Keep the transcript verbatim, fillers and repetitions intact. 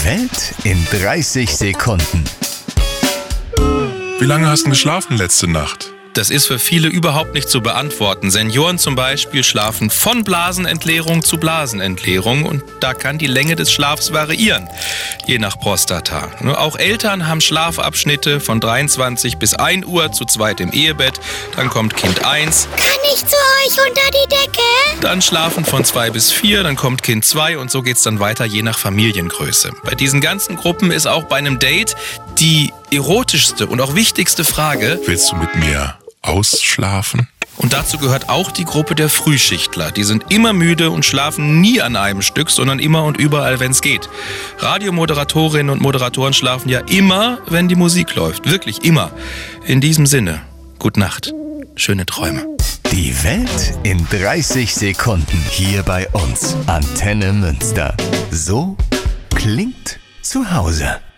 Die Welt in dreißig Sekunden. Wie lange hast du geschlafen letzte Nacht? Das ist für viele überhaupt nicht zu beantworten. Senioren zum Beispiel schlafen von Blasenentleerung zu Blasenentleerung und da kann die Länge des Schlafs variieren, je nach Prostata. Auch Eltern haben Schlafabschnitte von dreiundzwanzig bis ein Uhr zu zweit im Ehebett. Dann kommt Kind eins. Kann ich zu euch unter die Decke? Dann schlafen von zwei bis vier, dann kommt Kind zwei und so geht's dann weiter, je nach Familiengröße. Bei diesen ganzen Gruppen ist auch bei einem Date die erotischste und auch wichtigste Frage: Willst du mit mir ausschlafen? Und dazu gehört auch die Gruppe der Frühschichtler. Die sind immer müde und schlafen nie an einem Stück, sondern immer und überall, wenn es geht. Radiomoderatorinnen und Moderatoren schlafen ja immer, wenn die Musik läuft. Wirklich immer. In diesem Sinne, gute Nacht. Schöne Träume. Die Welt in dreißig Sekunden hier bei uns. Antenne Münster. So klingt zu Hause.